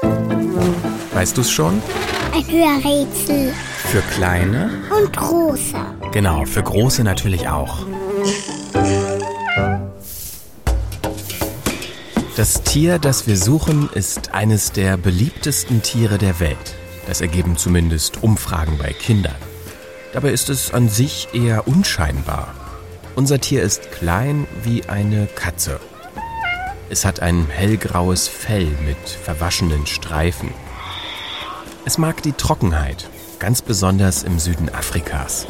Weißt du's schon? Ein Hörrätsel. Für Kleine? Und große. Genau, für Große natürlich auch. Das Tier, das wir suchen, ist eines der beliebtesten Tiere der Welt. Das ergeben zumindest Umfragen bei Kindern. Dabei ist es an sich eher unscheinbar. Unser Tier ist klein wie eine Katze. Es hat ein hellgraues Fell mit verwaschenen Streifen. Es mag die Trockenheit, ganz besonders im Süden Afrikas.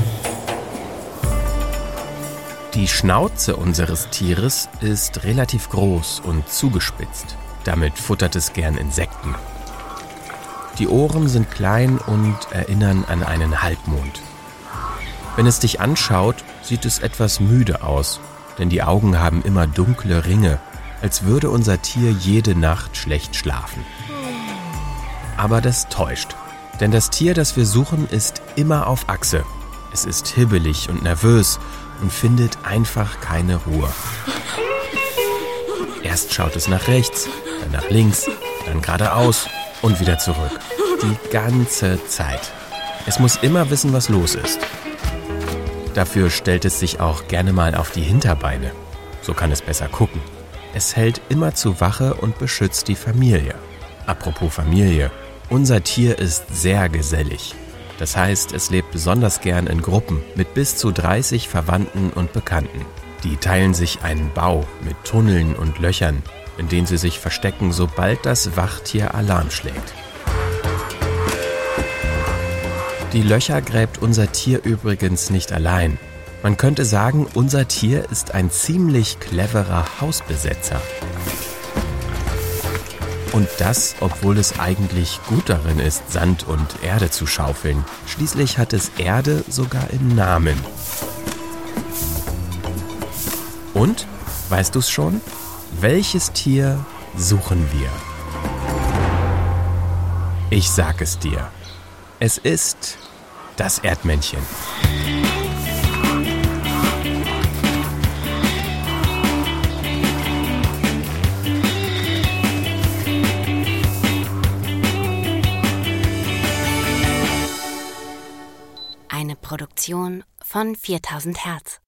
Die Schnauze unseres Tieres ist relativ groß und zugespitzt. Damit futtert es gern Insekten. Die Ohren sind klein und erinnern an einen Halbmond. Wenn es dich anschaut, sieht es etwas müde aus, denn die Augen haben immer dunkle Ringe, als würde unser Tier jede Nacht schlecht schlafen. Aber das täuscht, denn das Tier, das wir suchen, ist immer auf Achse. Es ist hibbelig und nervös und findet einfach keine Ruhe. Erst schaut es nach rechts, dann nach links, dann geradeaus und wieder zurück. Die ganze Zeit. Es muss immer wissen, was los ist. Dafür stellt es sich auch gerne mal auf die Hinterbeine. So kann es besser gucken. Es hält immer zu Wache und beschützt die Familie. Apropos Familie, unser Tier ist sehr gesellig. Das heißt, es lebt besonders gern in Gruppen mit bis zu 30 Verwandten und Bekannten. Die teilen sich einen Bau mit Tunneln und Löchern, in denen sie sich verstecken, sobald das Wachtier Alarm schlägt. Die Löcher gräbt unser Tier übrigens nicht allein. Man könnte sagen, unser Tier ist ein ziemlich cleverer Hausbesetzer. Und das, obwohl es eigentlich gut darin ist, Sand und Erde zu schaufeln. Schließlich hat es Erde sogar im Namen. Und, weißt du's schon? Welches Tier suchen wir? Ich sag es dir. Es ist das Erdmännchen. Eine Produktion von 4000 Hertz.